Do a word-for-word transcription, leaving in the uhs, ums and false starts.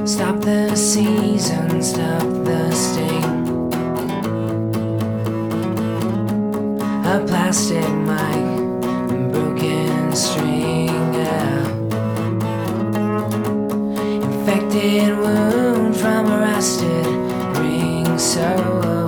Stop the season, stop the sting. A plastic mic, broken string, yeah. Infected wound from a rusted ring, so